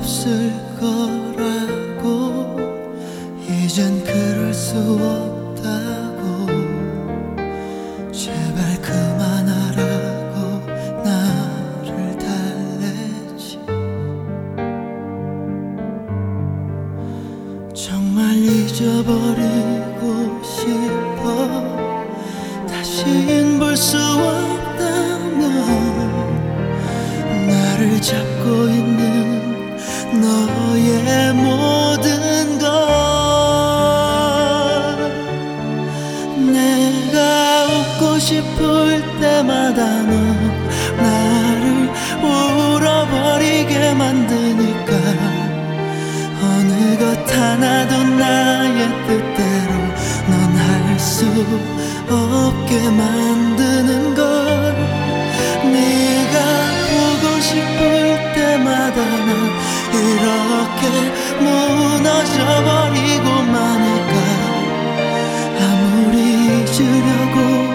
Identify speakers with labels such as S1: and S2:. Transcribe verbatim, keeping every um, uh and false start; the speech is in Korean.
S1: 없을 거라고, 이젠 그럴 수 없다고, 제발 그만하라고 나를 달래지. 정말 잊어버리고 싶어. 다신 볼 수 없다면 나를 잡고 있는 너의 모든 것, 내가 웃고 싶을 때마다 넌 나를 울어버리게 만드니까, 어느 것 하나도 나의 뜻대로 넌 할 수 없게 만드는 걸. 네가 보고 싶을 때마다 난 이렇게 무너져 버리고만 할까. 아무리 잊으려고